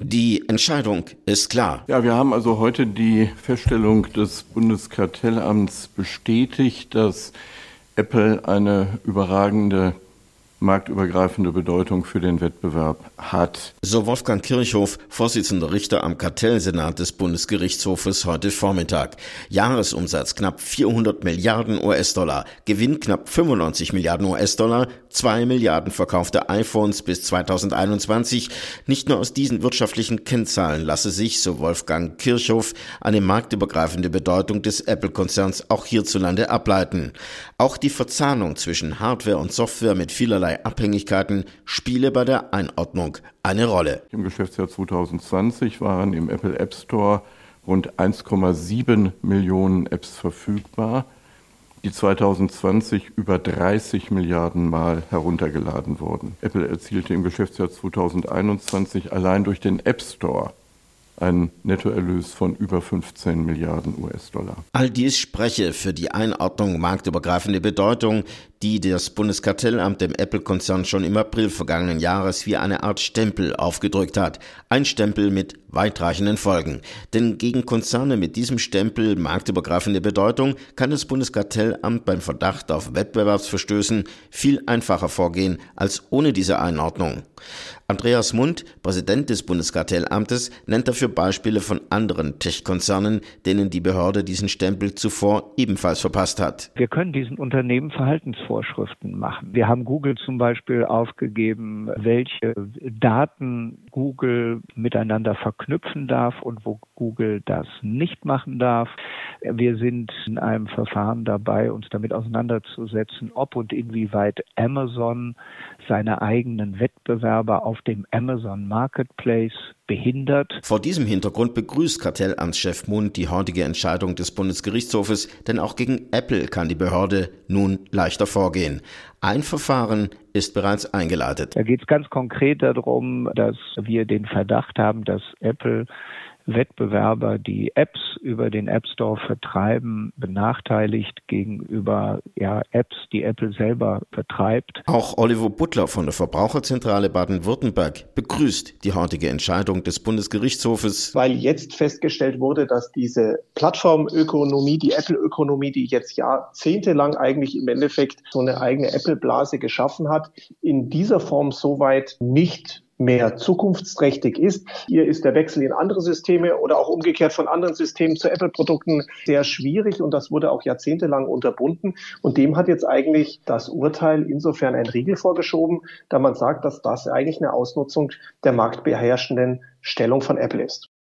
Die Entscheidung ist klar. Ja, wir haben also heute die Feststellung des Bundeskartellamts bestätigt, dass Apple eine überragende marktübergreifende Bedeutung für den Wettbewerb hat. So Wolfgang Kirchhoff, Vorsitzender Richter am Kartellsenat des Bundesgerichtshofes heute Vormittag. Jahresumsatz knapp 400 Milliarden US-Dollar, Gewinn knapp 95 Milliarden US-Dollar, 2 Milliarden verkaufte iPhones bis 2021. Nicht nur aus diesen wirtschaftlichen Kennzahlen lasse sich, so Wolfgang Kirchhoff, eine marktübergreifende Bedeutung des Apple-Konzerns auch hierzulande ableiten. Auch die Verzahnung zwischen Hardware und Software mit vielerlei Abhängigkeiten spiele bei der Einordnung eine Rolle. Im Geschäftsjahr 2020 waren im Apple App Store rund 1,7 Millionen Apps verfügbar, die 2020 über 30 Milliarden Mal heruntergeladen wurden. Apple erzielte im Geschäftsjahr 2021 allein durch den App Store einen Nettoerlös von über 15 Milliarden US-Dollar. All dies spreche für die Einordnung marktübergreifende Bedeutung, die das Bundeskartellamt dem Apple-Konzern schon im April vergangenen Jahres wie eine Art Stempel aufgedrückt hat. Ein Stempel mit weitreichenden Folgen. Denn gegen Konzerne mit diesem Stempel marktübergreifende Bedeutung kann das Bundeskartellamt beim Verdacht auf Wettbewerbsverstößen viel einfacher vorgehen als ohne diese Einordnung. Andreas Mund, Präsident des Bundeskartellamtes, nennt dafür Beispiele von anderen Tech-Konzernen, denen die Behörde diesen Stempel zuvor ebenfalls verpasst hat. Wir können diesen Unternehmen Verhaltensvorschriften machen. Wir haben Google zum Beispiel aufgegeben, welche Daten Google miteinander verknüpfen darf und wo Google das nicht machen darf. Wir sind in einem Verfahren dabei, uns damit auseinanderzusetzen, ob und inwieweit Amazon seine eigenen Wettbewerber auf dem Amazon Marketplace behindert. Vor diesem Hintergrund begrüßt Kartellamtschef Mund die heutige Entscheidung des Bundesgerichtshofes, denn auch gegen Apple kann die Behörde nun leichter vorgehen. Ein Verfahren ist bereits eingeleitet. Da geht es ganz konkret darum, dass wir den Verdacht haben, dass Apple Wettbewerber, die Apps über den App Store vertreiben, benachteiligt gegenüber Apps, die Apple selber betreibt. Auch Oliver Butler von der Verbraucherzentrale Baden-Württemberg begrüßt die heutige Entscheidung des Bundesgerichtshofes. Weil jetzt festgestellt wurde, dass diese Plattformökonomie, die Apple-Ökonomie, die jetzt jahrzehntelang eigentlich im Endeffekt so eine eigene Apple-Blase geschaffen hat, in dieser Form soweit nicht mehr zukunftsträchtig ist. Hier ist der Wechsel in andere Systeme oder auch umgekehrt von anderen Systemen zu Apple-Produkten sehr schwierig und das wurde auch jahrzehntelang unterbunden. Und dem hat jetzt eigentlich das Urteil insofern einen Riegel vorgeschoben, da man sagt, dass das eigentlich eine Ausnutzung der marktbeherrschenden Stellung von Apple ist.